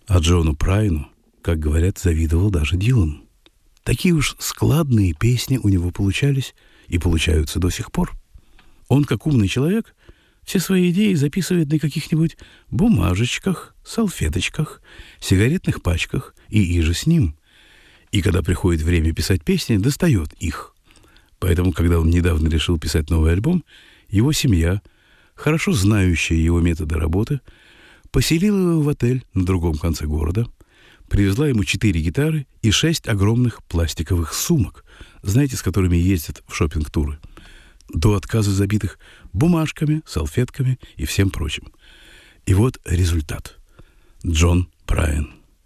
А Джону Прайну, как говорят, завидовал даже Дилан. Такие уж складные песни у него получались и получаются до сих пор. Он, как умный человек, все свои идеи записывает на каких-нибудь бумажечках, салфеточках, сигаретных пачках и иже с ним. И когда приходит время писать песни, достает их. Поэтому, когда он недавно решил писать новый альбом, его семья, хорошо знающая его методы работы, поселила его в отель на другом конце города, привезла ему 4 гитары и 6 огромных пластиковых сумок, знаете, с которыми ездят в шопинг-туры, до отказа забитых бумажками, салфетками и всем прочим. И вот результат. Джон Прайн.